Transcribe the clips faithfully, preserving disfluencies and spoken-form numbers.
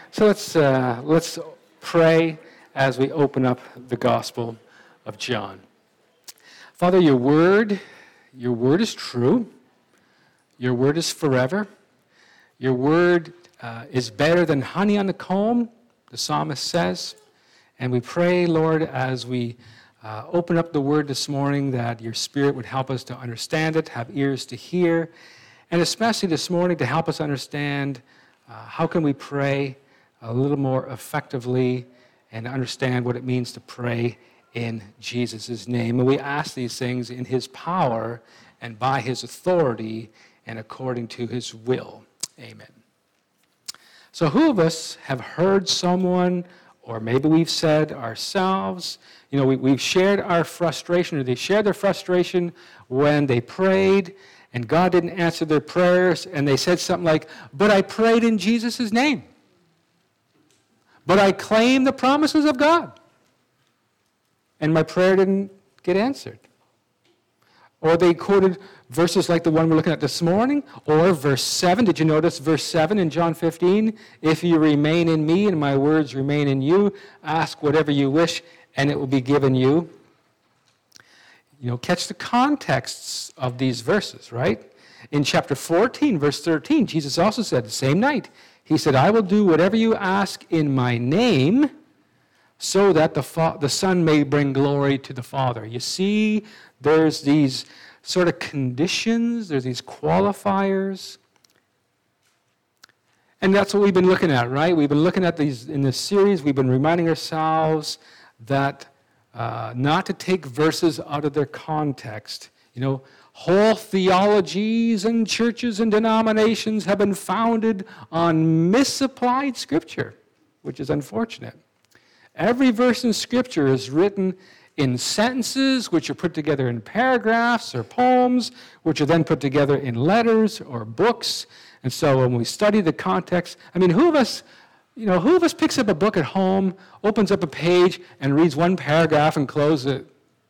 So let's uh, let's pray as we open up the Gospel of John. Father, your word, your word is true. Your word is forever. Your word uh, is better than honey on the comb, the psalmist says. And we pray, Lord, as we uh, open up the word this morning, that your Spirit would help us to understand it, have ears to hear, and especially this morning to help us understand uh, how can we pray a little more effectively and understand what it means to pray in Jesus' name. And we ask these things in his power and by his authority and according to his will. Amen. So who of us have heard someone, or maybe we've said ourselves, you know, we, we've shared our frustration, or they shared their frustration when they prayed and God didn't answer their prayers, and they said something like, but I prayed in Jesus' name. But I claim the promises of God. And my prayer didn't get answered. Or they quoted verses like the one we're looking at this morning, or verse seven. Did you notice verse seven in John fifteen? If you remain in me and my words remain in you, ask whatever you wish and it will be given you. You know, catch the contexts of these verses, right? In chapter fourteen, verse thirteen, Jesus also said the same night, he said, I will do whatever you ask in my name so that the, fa- the Son may bring glory to the Father. You see, there's these sort of conditions, there's these qualifiers. And that's what we've been looking at, right? We've been looking at these in this series. We've been reminding ourselves that uh, not to take verses out of their context. You know, whole theologies and churches and denominations have been founded on misapplied Scripture, which is unfortunate. Every verse in Scripture is written in sentences, which are put together in paragraphs or poems, which are then put together in letters or books. And so when we study the context, I mean, who of us, you know, who of us picks up a book at home, opens up a page, and reads one paragraph and closes it?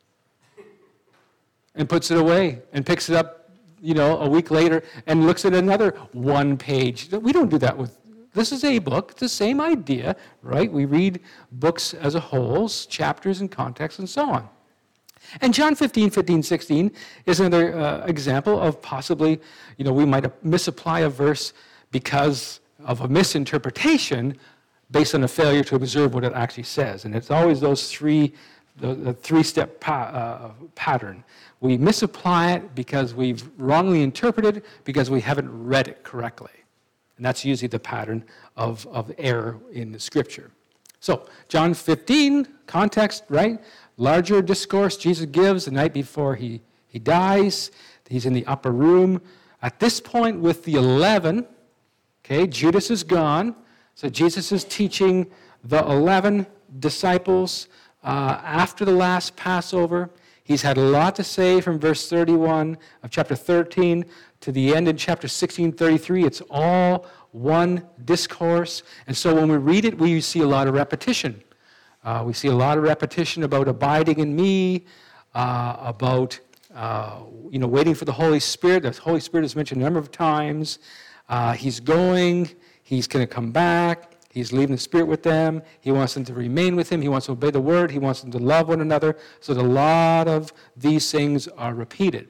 And puts it away and picks it up, you know, a week later and looks at another one page. We don't do that with, this is a book. It's the same idea, right? We read books as a whole, chapters and context and so on. And John fifteen, fifteen, sixteen is another uh, example of possibly, you know, we might misapply a verse because of a misinterpretation based on a failure to observe what it actually says. And it's always those three, the, the three-step pa- uh, pattern. We misapply it because we've wrongly interpreted, because we haven't read it correctly. And that's usually the pattern of, of error in the Scripture. So, John fifteen, context, right? Larger discourse Jesus gives the night before he, he dies. He's in the upper room. At this point with the eleven, okay, Judas is gone. So Jesus is teaching the eleven disciples uh, after the last Passover. He's had a lot to say from verse thirty-one of chapter thirteen to the end in chapter sixteen thirty-three. It's all one discourse. And so when we read it, we see a lot of repetition. Uh, we see a lot of repetition about abiding in me, uh, about uh, you know waiting for the Holy Spirit. The Holy Spirit is mentioned a number of times. Uh, he's going. He's going to come back. He's leaving the Spirit with them. He wants them to remain with him. He wants to obey the word. He wants them to love one another. So a lot of these things are repeated.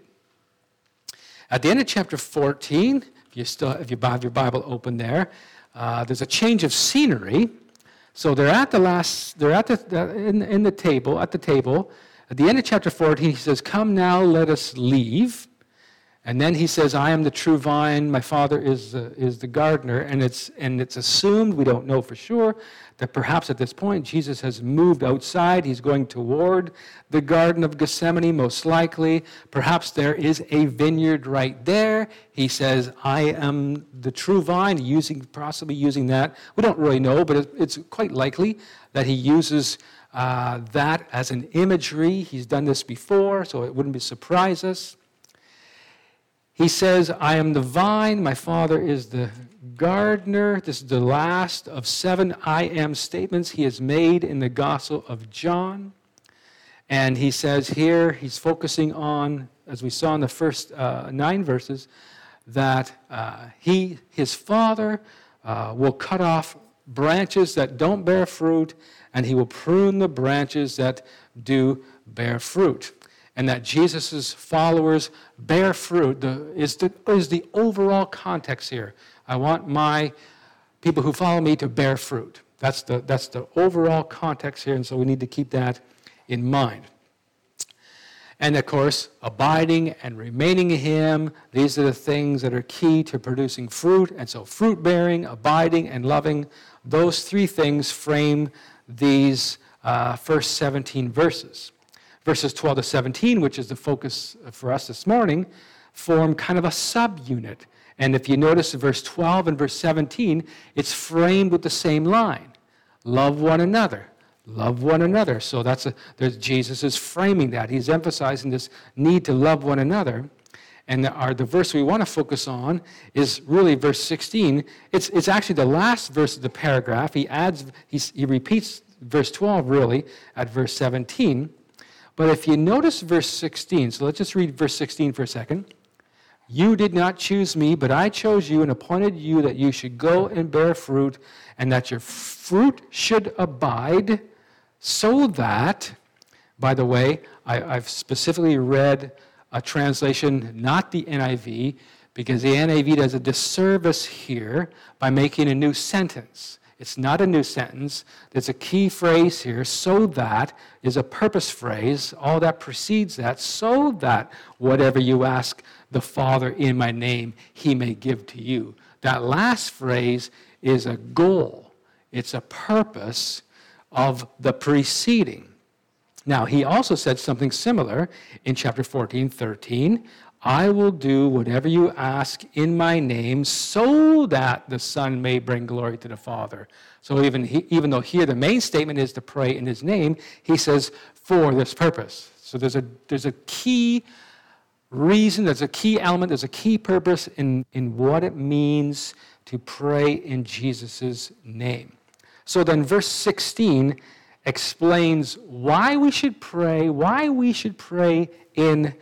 At the end of chapter fourteen, if you still if you have your Bible open there, uh, there's a change of scenery. So they're at the last. They're at the in, in the table at the table. At the end of chapter fourteen, he says, "Come now, let us leave." And then he says, I am the true vine, my Father is the, is the gardener. And it's, and it's assumed, we don't know for sure, that perhaps at this point Jesus has moved outside. He's going toward the Garden of Gethsemane, most likely. Perhaps there is a vineyard right there. He says, I am the true vine, using, possibly using that. We don't really know, but it, it's quite likely that he uses uh, that as an imagery. He's done this before, so it wouldn't be surprise us. He says, I am the vine, my Father is the gardener. This is the last of seven I am statements he has made in the Gospel of John. And he says here, he's focusing on, as we saw in the first uh, nine verses, that uh, he, his Father, uh, will cut off branches that don't bear fruit, and he will prune the branches that do bear fruit. And that Jesus' followers bear fruit the, is, the, is the overall context here. I want my people who follow me to bear fruit. That's the, that's the overall context here, and so we need to keep that in mind. And of course, abiding and remaining in him, these are the things that are key to producing fruit. And so fruit bearing, abiding, and loving, those three things frame these uh, first seventeen verses. Verses twelve to seventeen, which is the focus for us this morning, form kind of a subunit. And if you notice in verse twelve and verse seventeen, it's framed with the same line. Love one another. Love one another. So that's a, there's, Jesus is framing that. He's emphasizing this need to love one another. And the, our, the verse we want to focus on is really verse sixteen. It's, it's actually the last verse of the paragraph. He adds, he's, he repeats verse twelve really at verse seventeen. But if you notice verse sixteen, so let's just read verse sixteen for a second. You did not choose me, but I chose you and appointed you that you should go and bear fruit, and that your fruit should abide, so that, by the way, I, I've specifically read a translation, not the N I V, because the N I V does a disservice here by making a new sentence. It's not a new sentence. There's a key phrase here, so that is a purpose phrase. All that precedes that, so that whatever you ask the Father in my name, he may give to you. That last phrase is a goal. It's a purpose of the preceding. Now, he also said something similar in chapter fourteen, thirteen. I will do whatever you ask in my name so that the Son may bring glory to the Father. So even, he, even though here the main statement is to pray in his name, he says for this purpose. So there's a, there's a key reason, there's a key element, there's a key purpose in, in what it means to pray in Jesus' name. So then verse sixteen explains why we should pray, why we should pray in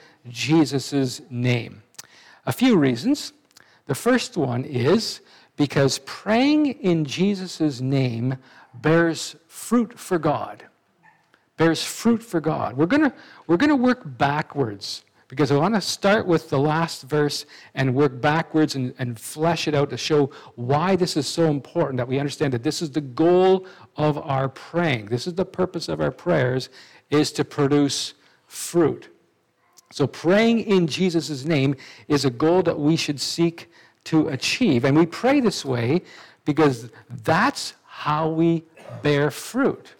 Jesus' name. A few reasons. The first one is because praying in Jesus' name bears fruit for God. Bears fruit for God. We're going to we're going to work backwards because I want to start with the last verse and work backwards and, and flesh it out to show why this is so important, that we understand that this is the goal of our praying. This is the purpose of our prayers, is to produce fruit. So praying in Jesus' name is a goal that we should seek to achieve. And we pray this way because that's how we bear fruit.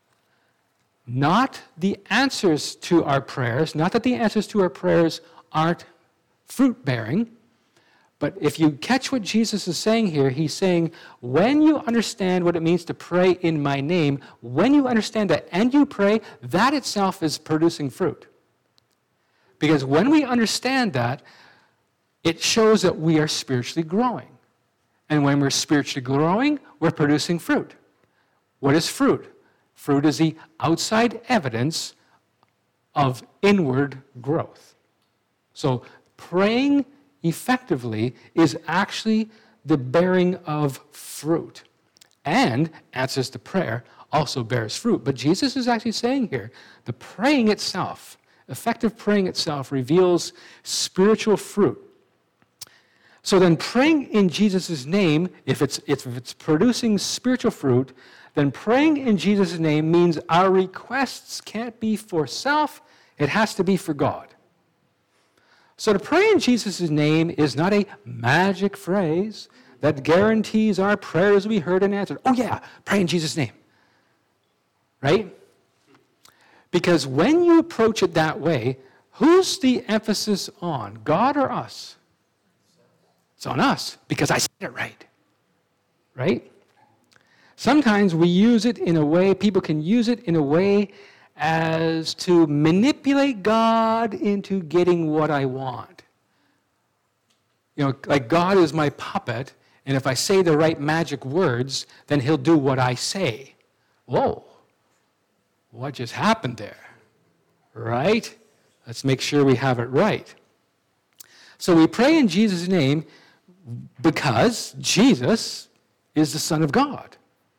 Not the answers to our prayers, not that the answers to our prayers aren't fruit-bearing, but if you catch what Jesus is saying here, he's saying, when you understand what it means to pray in my name, when you understand that and you pray, that itself is producing fruit. Because when we understand that, it shows that we are spiritually growing. And when we're spiritually growing, we're producing fruit. What is fruit? Fruit is the outside evidence of inward growth. So praying effectively is actually the bearing of fruit. And answers to prayer also bears fruit. But Jesus is actually saying here, the praying itself, effective praying itself, reveals spiritual fruit. So then praying in Jesus' name, if it's, if it's producing spiritual fruit, then praying in Jesus' name means our requests can't be for self, it has to be for God. So to pray in Jesus' name is not a magic phrase that guarantees our prayers will be heard and answered. Oh yeah, pray in Jesus' name. Right? Because when you approach it that way, who's the emphasis on, God or us? It's on us, because I said it right. Right? Sometimes we use it in a way, people can use it in a way as to manipulate God into getting what I want. You know, like God is my puppet, and if I say the right magic words, then he'll do what I say. Whoa, what just happened there? Right? Let's make sure we have it right. So we pray in Jesus' name because Jesus is the Son of God.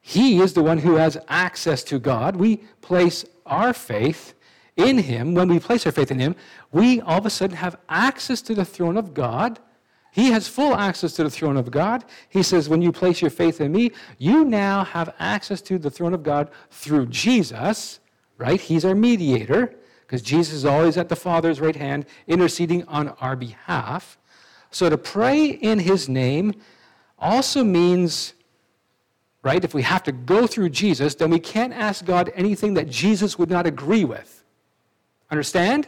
He is the one who has access to God. We place our faith in him. When we place our faith in him, we all of a sudden have access to the throne of God. He has full access to the throne of God. He says, when you place your faith in me, you now have access to the throne of God through Jesus, right? He's our mediator, because Jesus is always at the Father's right hand, interceding on our behalf. So to pray in his name also means, right, if we have to go through Jesus, then we can't ask God anything that Jesus would not agree with. Understand?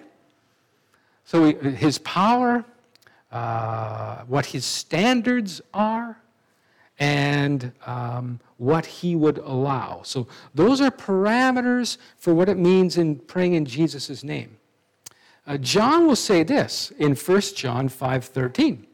So we, his power, uh, what his standards are, and um, what he would allow. So those are parameters for what it means in praying in Jesus' name. Uh, John will say this in First John five thirteen.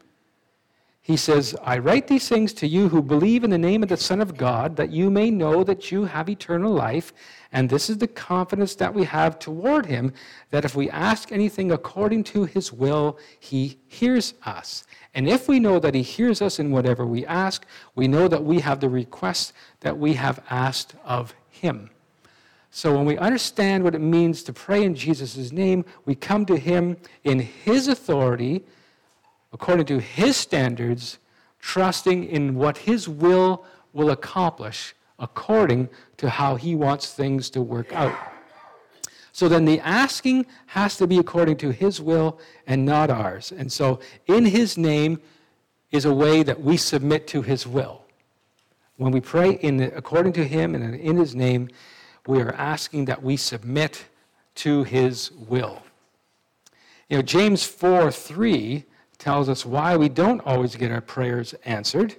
He says, I write these things to you who believe in the name of the Son of God, that you may know that you have eternal life. And this is the confidence that we have toward him, that if we ask anything according to his will, he hears us. And if we know that he hears us in whatever we ask, we know that we have the request that we have asked of him. So when we understand what it means to pray in Jesus' name, we come to him in his authority, according to his standards, trusting in what his will will accomplish according to how he wants things to work out. So then the asking has to be according to his will and not ours. And so in his name is a way that we submit to his will. When we pray in according to him and in his name, we are asking that we submit to his will. You know, James four three tells us why we don't always get our prayers answered.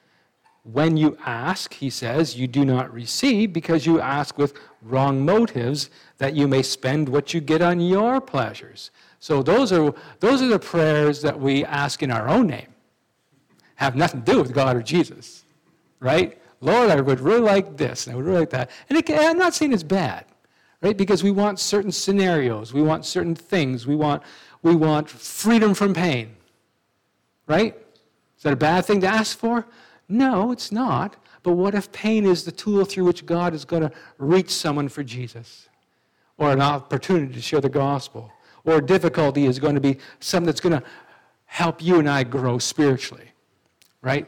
When you ask, he says, you do not receive because you ask with wrong motives, that you may spend what you get on your pleasures. So those are those are the prayers that we ask in our own name. Have nothing to do with God or Jesus, right? Lord, I would really like this, and I would really like that. And it, I'm not saying it's bad, right? Because we want certain scenarios, we want certain things, we want we want freedom from pain. Right? Is that a bad thing to ask for? No, it's not. But what if pain is the tool through which God is going to reach someone for Jesus? Or an opportunity to share the gospel? Or difficulty is going to be something that's going to help you and I grow spiritually? Right?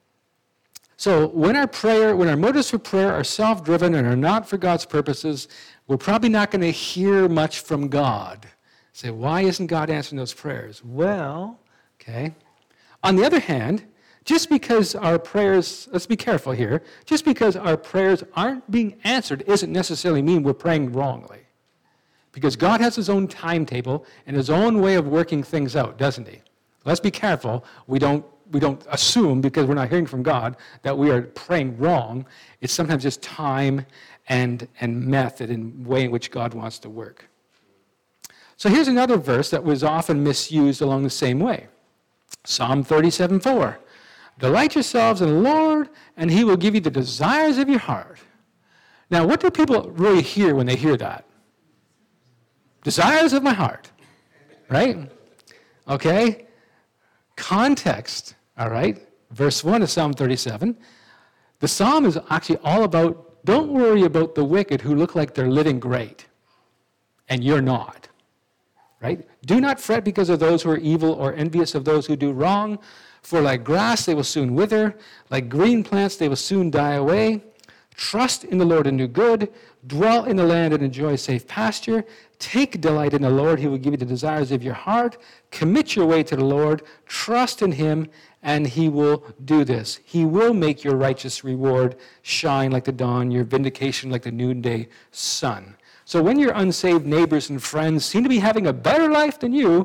So when our prayer, when our motives for prayer are self-driven and are not for God's purposes, we're probably not going to hear much from God. Say, why isn't God answering those prayers? Well, okay. On the other hand, just because our prayers, let's be careful here, just because our prayers aren't being answered doesn't necessarily mean we're praying wrongly. Because God has his own timetable and his own way of working things out, doesn't he? Let's be careful. We don't, we don't assume, because we're not hearing from God, that we are praying wrong. It's sometimes just time and, and method and way in which God wants to work. So here's another verse that was often misused along the same way. Psalm thirty-seven four. Delight yourselves in the Lord, and he will give you the desires of your heart. Now, what do people really hear when they hear that? Desires of my heart, right? Okay? Context, all right? Verse one of Psalm thirty-seven. The psalm is actually all about, don't worry about the wicked who look like they're living great, and you're not. Right? Do not fret because of those who are evil or envious of those who do wrong, for like grass they will soon wither, like green plants they will soon die away. Trust in the Lord and do good, dwell in the land and enjoy safe pasture. Take delight in the Lord, he will give you the desires of your heart. Commit your way to the Lord, trust in him, and he will do this. He will make your righteous reward shine like the dawn, your vindication like the noonday sun. So when your unsaved neighbors and friends seem to be having a better life than you,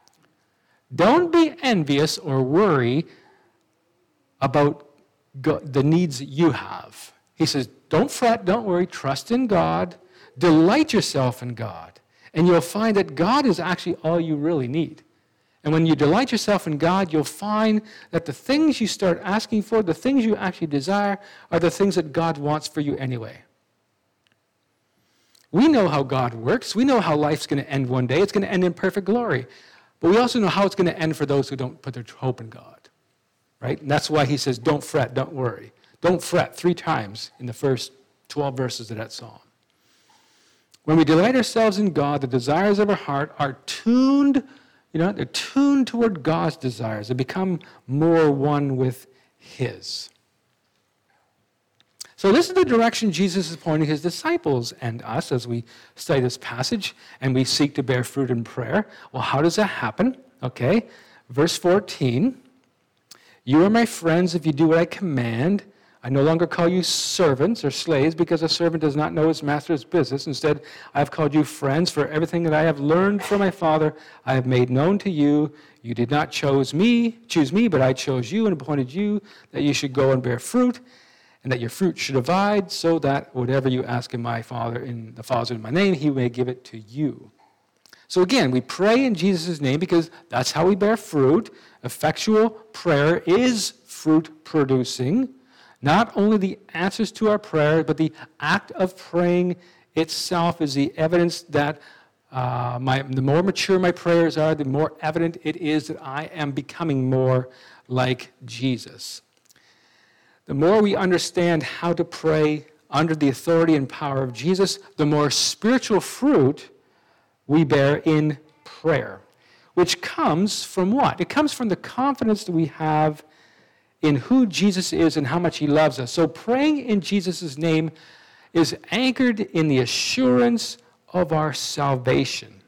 don't be envious or worry about God, the needs that you have. He says, don't fret, don't worry, trust in God, delight yourself in God, and you'll find that God is actually all you really need. And when you delight yourself in God, you'll find that the things you start asking for, the things you actually desire, are the things that God wants for you anyway. We know how God works. We know how life's going to end one day. It's going to end in perfect glory. But we also know how it's going to end for those who don't put their hope in God. Right? And that's why he says, don't fret, don't worry. Don't fret, three times in the first twelve verses of that psalm. When we delight ourselves in God, the desires of our heart are tuned, you know, they're tuned toward God's desires. They become more one with His. So this is the direction Jesus is pointing His disciples and us as we study this passage and we seek to bear fruit in prayer. Well, how does that happen? Okay, verse fourteen. You are my friends if you do what I command. I no longer call you servants or slaves because a servant does not know his master's business. Instead, I have called you friends, for everything that I have learned from my Father I have made known to you. You did not choose me, choose me, but I chose you and appointed you that you should go and bear fruit, and that your fruit should abide, so that whatever you ask in my Father, in the Father in my name, He may give it to you. So again, we pray in Jesus' name because that's how we bear fruit. Effectual prayer is fruit producing. Not only the answers to our prayer, but the act of praying itself is the evidence that uh, my, the more mature my prayers are, the more evident it is that I am becoming more like Jesus. The more we understand how to pray under the authority and power of Jesus, the more spiritual fruit we bear in prayer, which comes from what? It comes from the confidence that we have in who Jesus is and how much He loves us. So praying in Jesus' name is anchored in the assurance of our salvation.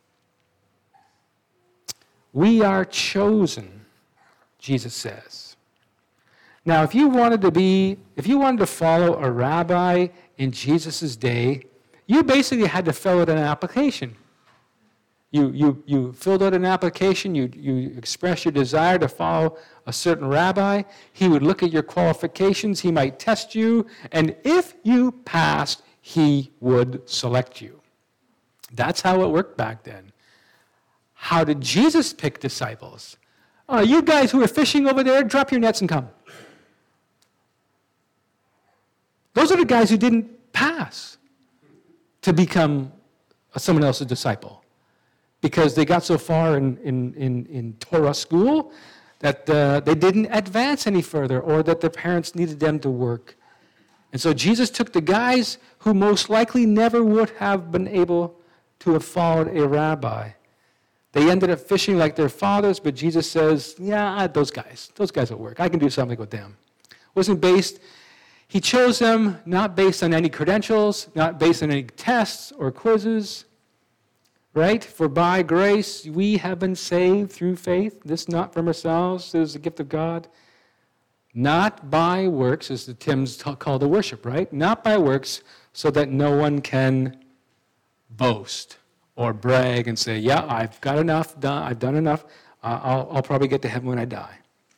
We are chosen, Jesus says. Now, if you wanted to be, if you wanted to follow a rabbi in Jesus' day, you basically had to fill out an application. You, you, you filled out an application, you, you expressed your desire to follow a certain rabbi. He would look at your qualifications, he might test you, and if you passed, he would select you. That's how it worked back then. How did Jesus pick disciples? Oh, you guys who are fishing over there, drop your nets and come. Those are the guys who didn't pass to become someone else's disciple, because they got so far in, in, in, in Torah school that uh, they didn't advance any further, or that their parents needed them to work. And so Jesus took the guys who most likely never would have been able to have followed a rabbi. They ended up fishing like their fathers, but Jesus says, yeah, those guys, those guys will work. I can do something with them. It wasn't based, He chose them not based on any credentials, not based on any tests or quizzes. Right? For by grace we have been saved through faith. This not from ourselves, it is the gift of God. Not by works, as the Tim's t- call to worship, right? Not by works, so that no one can boast or brag and say, yeah, I've got enough, done, I've done enough, uh, I'll, I'll probably get to heaven when I die.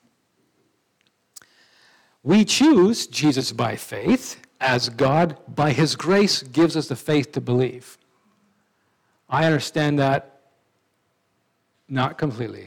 We choose Jesus by faith, as God, by His grace, gives us the faith to believe. I understand that not completely.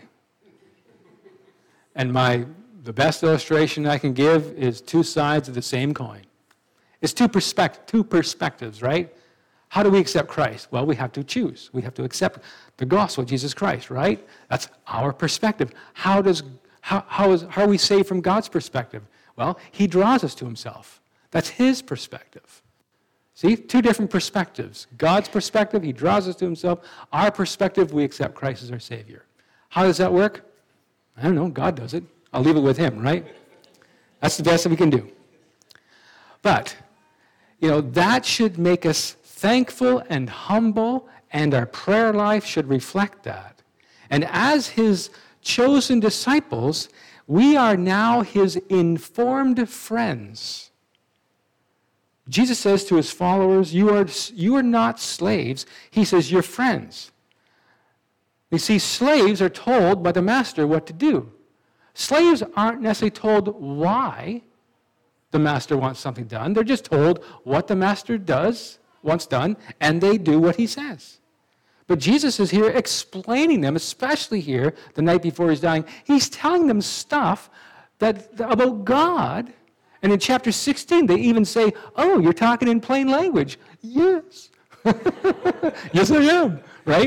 And my the best illustration I can give is two sides of the same coin. It's two perspect two perspectives, right? How do we accept Christ? Well, we have to choose. We have to accept the gospel of Jesus Christ, right? That's our perspective. How does how how is how are we saved from God's perspective? Well, He draws us to Himself. That's His perspective. See, two different perspectives. God's perspective, He draws us to Himself. Our perspective, we accept Christ as our Savior. How does that work? I don't know. God does it. I'll leave it with Him, right? That's the best that we can do. But, you know, that should make us thankful and humble, and our prayer life should reflect that. And as His chosen disciples, we are now His informed friends. Jesus says to His followers, you are, you are not slaves. He says, you're friends. You see, slaves are told by the master what to do. Slaves aren't necessarily told why the master wants something done. They're just told what the master does, wants done, and they do what he says. But Jesus is here explaining them, especially here, the night before He's dying. He's telling them stuff that about God. And in chapter sixteen, they even say, oh, you're talking in plain language. Yes. Yes, I am, right?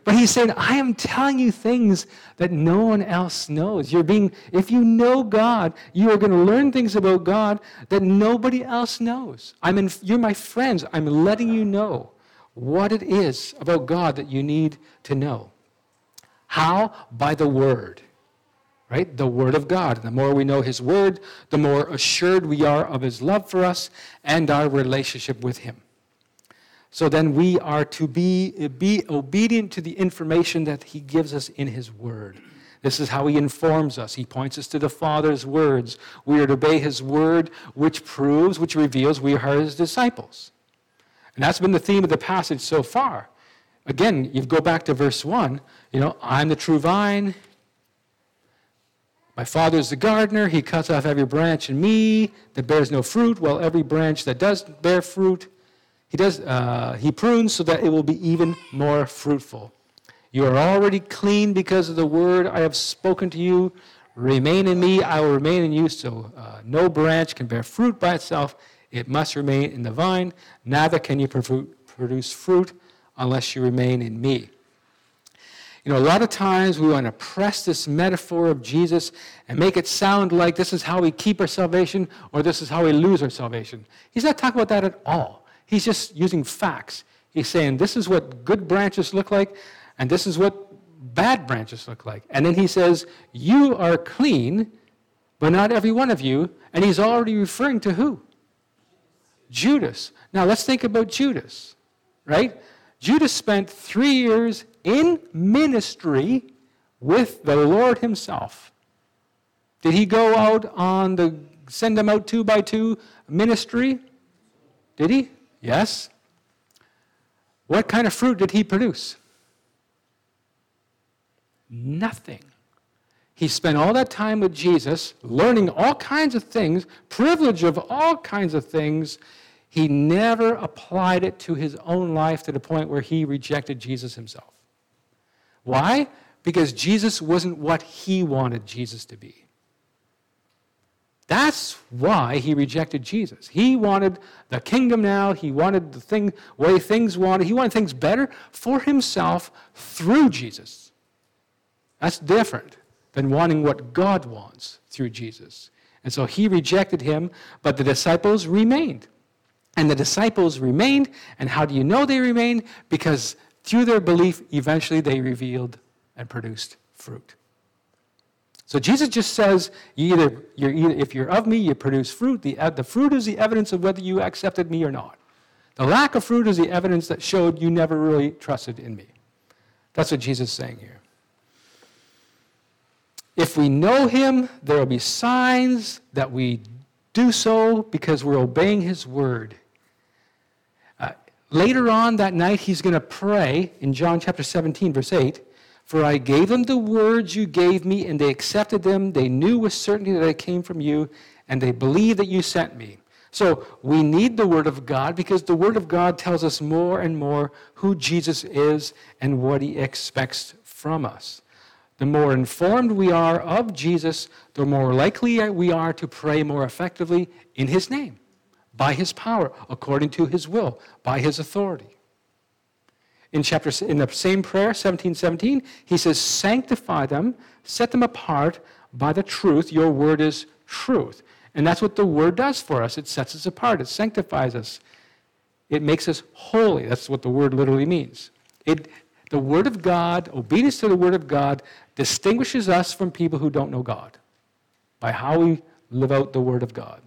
But he's saying, I am telling you things that no one else knows. You're being, if you know God, you are going to learn things about God that nobody else knows. I'm in, you're my friends. I'm letting you know what it is about God that you need to know. How? By the Word. Right? The Word of God. The more we know His Word, the more assured we are of His love for us and our relationship with Him. So then we are to be, be obedient to the information that He gives us in His Word. This is how He informs us. He points us to the Father's words. We are to obey His Word, which proves, which reveals we are His disciples. And that's been the theme of the passage so far. Again, you go back to verse one, you know, I'm the true vine. My Father is the gardener. He cuts off every branch in me that bears no fruit, while every branch that does bear fruit, He does. Uh, he prunes so that it will be even more fruitful. You are already clean because of the word I have spoken to you. Remain in me, I will remain in you. So uh, no branch can bear fruit by itself. It must remain in the vine. Neither can you produce fruit unless you remain in me. You know, a lot of times we want to press this metaphor of Jesus and make it sound like this is how we keep our salvation or this is how we lose our salvation. He's not talking about that at all. He's just using facts. He's saying this is what good branches look like and this is what bad branches look like. And then he says, you are clean, but not every one of you. And he's already referring to who? Judas. Now let's think about Judas, right? Judas spent three years in ministry with the Lord Himself. Did he go out on the send them out two by two ministry? Did he? Yes. What kind of fruit did he produce? Nothing. He spent all that time with Jesus, learning all kinds of things, privilege of all kinds of things. He never applied it to his own life to the point where he rejected Jesus himself. Why? Because Jesus wasn't what he wanted Jesus to be. That's why he rejected Jesus. He wanted the kingdom now. He wanted the thing, way things wanted. He wanted things better for himself through Jesus. That's different than wanting what God wants through Jesus. And so he rejected him, but the disciples remained. And the disciples remained, and how do you know they remained? Because through their belief, eventually they revealed and produced fruit. So Jesus just says, you either, you're either, if you're of me, you produce fruit. The, uh, the fruit is the evidence of whether you accepted me or not. The lack of fruit is the evidence that showed you never really trusted in me. That's what Jesus is saying here. If we know him, there will be signs that we do so because we're obeying his word. Uh, later on that night, he's going to pray in John chapter seventeen, verse eight, for I gave them the words you gave me, and they accepted them. They knew with certainty that I came from you, and they believed that you sent me. So we need the word of God because the word of God tells us more and more who Jesus is and what he expects from us. The more informed we are of Jesus, the more likely we are to pray more effectively in his name, by his power, according to his will, by his authority. In chapter in the same prayer, seventeen seventeen, he says, sanctify them, set them apart by the truth. Your word is truth. And that's what the word does for us. It sets us apart. It sanctifies us. It makes us holy. That's what the word literally means. It The word of God, obedience to the word of God, distinguishes us from people who don't know God by how we live out the word of God.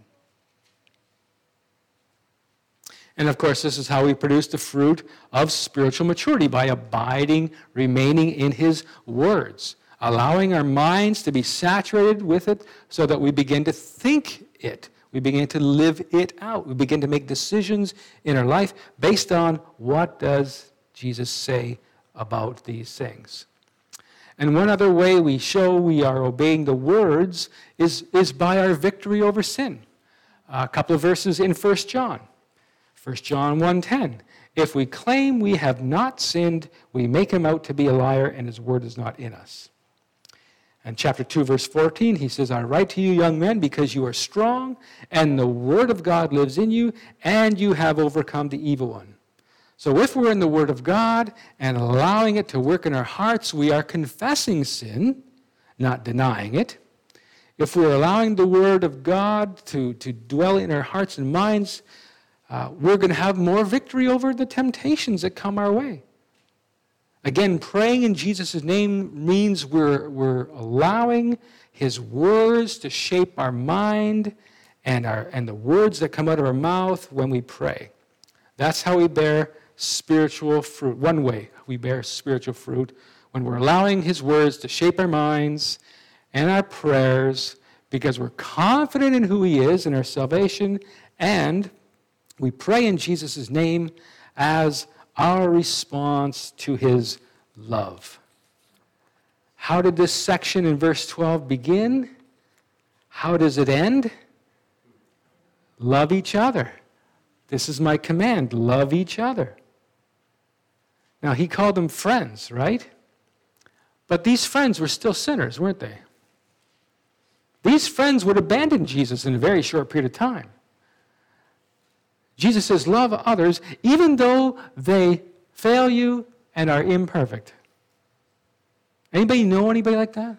And of course, this is how we produce the fruit of spiritual maturity, by abiding, remaining in his words, allowing our minds to be saturated with it so that we begin to think it. We begin to live it out. We begin to make decisions in our life based on what does Jesus say about these things. And one other way we show we are obeying the words is, is by our victory over sin. A couple of verses in First John. First John one ten. If we claim we have not sinned, we make him out to be a liar, and his word is not in us. And chapter two, verse fourteen, he says, I write to you, young men, because you are strong, and the word of God lives in you, and you have overcome the evil one. So if we're in the Word of God and allowing it to work in our hearts, we are confessing sin, not denying it. If we're allowing the Word of God to, to dwell in our hearts and minds, uh, we're going to have more victory over the temptations that come our way. Again, praying in Jesus' name means we're, we're allowing His words to shape our mind and, our, and the words that come out of our mouth when we pray. That's how we bear spiritual fruit. One way we bear spiritual fruit, when we're allowing His words to shape our minds and our prayers, because we're confident in who He is and our salvation, and we pray in Jesus' name as our response to His love. How did this section in verse twelve begin? How does it end? Love each other. This is my command, love each other. Now, He called them friends, right? But these friends were still sinners, weren't they? These friends would abandon Jesus in a very short period of time. Jesus says, love others even though they fail you and are imperfect. Anybody know anybody like that?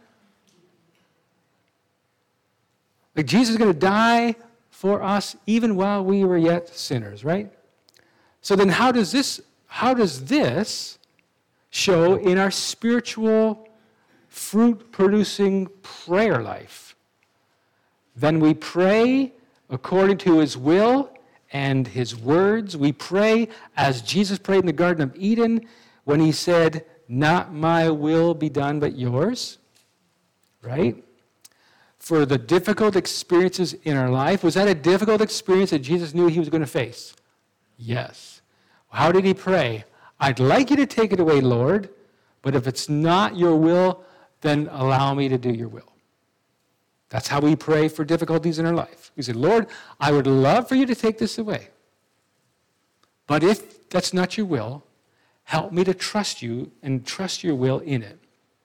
Like Jesus is going to die for us even while we were yet sinners, right? So then how does this how does this show in our spiritual fruit-producing prayer life? Then we pray according to His will and His words. We pray as Jesus prayed in the Garden of Eden when He said, "Not my will be done, but yours." Right? For the difficult experiences in our life, was that a difficult experience that Jesus knew He was going to face? Yes. How did He pray? I'd like you to take it away, Lord, but if it's not your will, then allow me to do your will. That's how we pray for difficulties in our life. We say, Lord, I would love for you to take this away. But if that's not your will, help me to trust you and trust your will in it.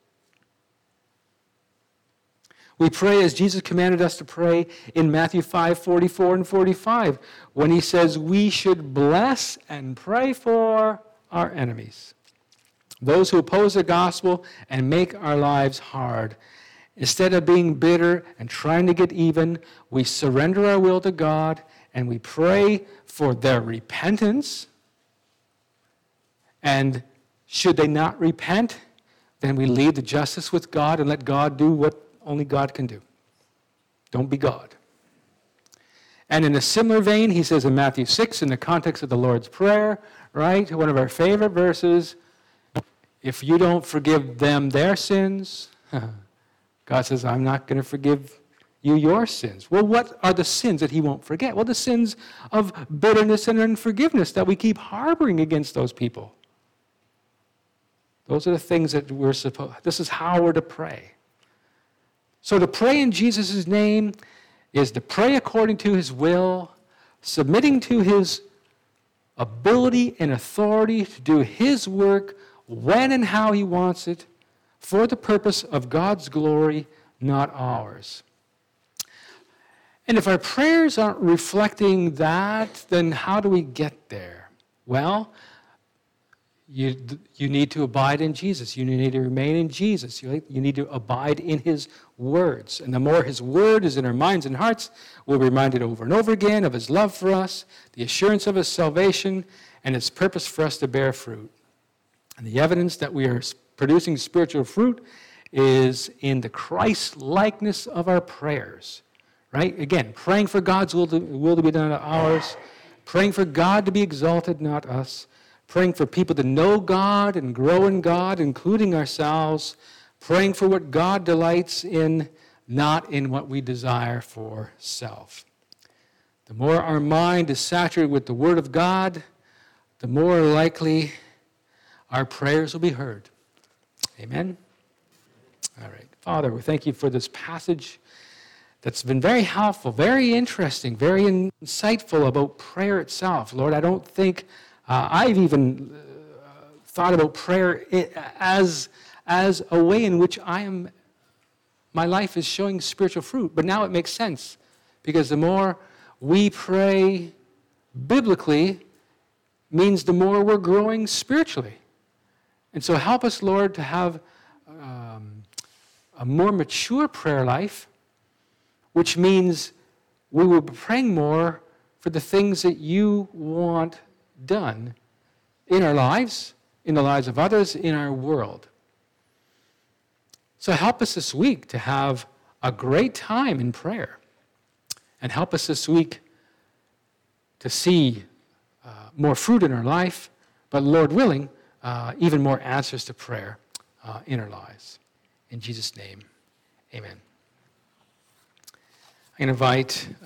We pray as Jesus commanded us to pray in Matthew five, forty-four and forty-five, when He says we should bless and pray for our enemies, those who oppose the gospel and make our lives hard. Instead of being bitter and trying to get even, we surrender our will to God and we pray for their repentance. And should they not repent, then we leave the justice with God and let God do what only God can do. Don't be God. And in a similar vein, He says in Matthew six, in the context of the Lord's Prayer, right, one of our favorite verses, if you don't forgive them their sins, God says, I'm not going to forgive you your sins. Well, what are the sins that He won't forget? Well, the sins of bitterness and unforgiveness that we keep harboring against those people. Those are the things that we're supposed, this is how we're to pray. So to pray in Jesus' name is to pray according to His will, submitting to His ability and authority to do His work when and how He wants it, for the purpose of God's glory, not ours. And if our prayers aren't reflecting that, then how do we get there? Well, you, you need to abide in Jesus. You need to remain in Jesus. You, you need to abide in His words. And the more His word is in our minds and hearts, we'll be reminded over and over again of His love for us, the assurance of His salvation, and His purpose for us to bear fruit. And the evidence that we are producing spiritual fruit is in the Christ-likeness of our prayers. Right? Again, praying for God's will to, will to be done, not ours. Praying for God to be exalted, not us. Praying for people to know God and grow in God, including ourselves. Praying for what God delights in, not in what we desire for self. The more our mind is saturated with the Word of God, the more likely our prayers will be heard. Amen? All right. Father, we thank You for this passage that's been very helpful, very interesting, very insightful about prayer itself. Lord, I don't think uh, I've even uh, thought about prayer as, as a way in which I am, my life is showing spiritual fruit. But now it makes sense, because the more we pray biblically, means the more we're growing spiritually. And so help us, Lord, to have um, a more mature prayer life, which means we will be praying more for the things that you want done in our lives, in the lives of others, in our world. So help us this week to have a great time in prayer. And help us this week to see uh, more fruit in our life, but Lord willing, uh, even more answers to prayer uh, in our lives. In Jesus' name, amen. I invite